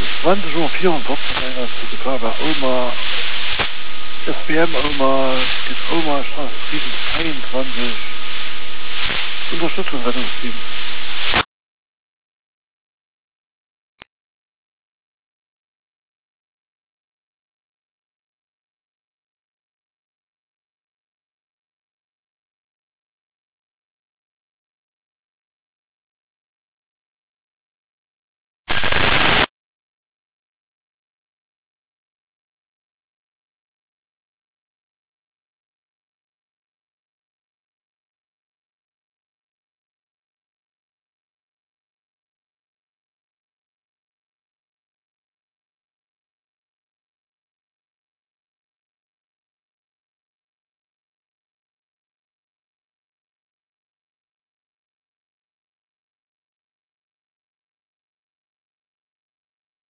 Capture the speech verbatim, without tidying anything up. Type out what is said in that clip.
zwanzig Uhr vierundvierzig bei Oma S B M Oma geht Oma Straße sieben einundzwanzig Unterstützung Rettungsteam.